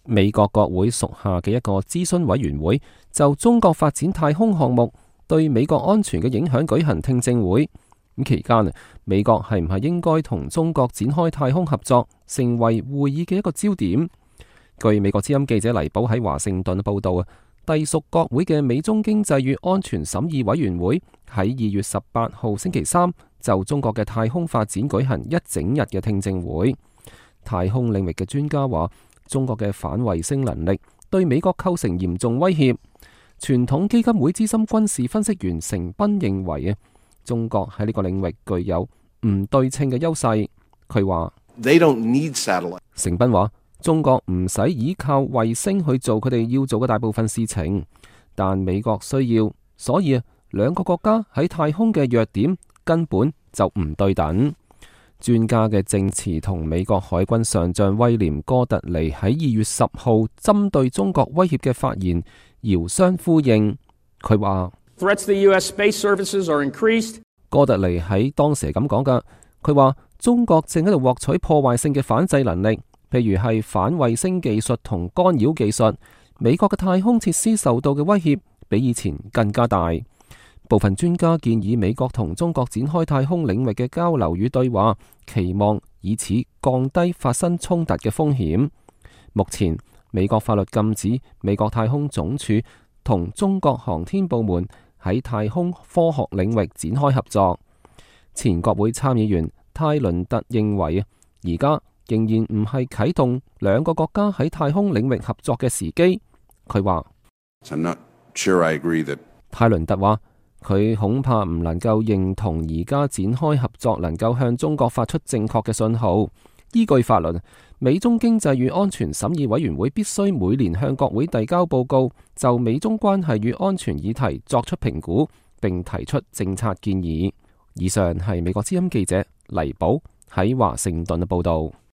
美國國會屬下嘅一個諮詢委員會就中國發展太空項目對美國安全嘅影響舉行聽證會。咁期間，美國係唔係應該同中國展開太空合作，成為會議嘅一個焦點。據美國之音記者黎寶喺華盛頓報道，隸屬國會嘅美中經濟與安全審議委員會喺2月18號星期三就中國嘅太空發展舉行一整日嘅聽證會。太空領域嘅專家話，中國嘅反衛星能力對美國構成嚴重威脅。傳統基金會資深軍事分析員成斌認為中國喺呢個領域具有唔對稱嘅優勢。佢話成斌話，中國唔使依靠衛星去做佢哋要做嘅大部分事情，但美國需要，所以兩個國家喺太空嘅弱點根本就唔對等。專家嘅證詞同美國海軍上將威廉哥特尼喺2月10號針對中國威脅嘅發言遙相呼應。佢話哥特尼喺當時係咁講噶，佢話中國正喺度獲取破壞性嘅反制能力，譬如係反衛星技術同干擾技術。美國嘅太空設施受到嘅威脅比以前更加大。部分專家建議美國同中國展開太空領域嘅交流與對話，期望以此降低發生衝突嘅風險。目前美國法律禁止美國太空總署同中國航天部門喺太空科學領域展開合作。前國會參議員泰倫特認為，而家仍然唔係啟動兩個國家喺太空領域合作嘅時機。佢話泰倫特話，佢恐怕唔能夠認同而家展開合作能夠向中國發出正確嘅信號。依據法律，美中經濟與安全審議委員會必須每年向國會遞交報告，就美中關係與安全議題作出評估，並提出政策建議。以上係美國之音記者黎寶喺華盛頓嘅報道。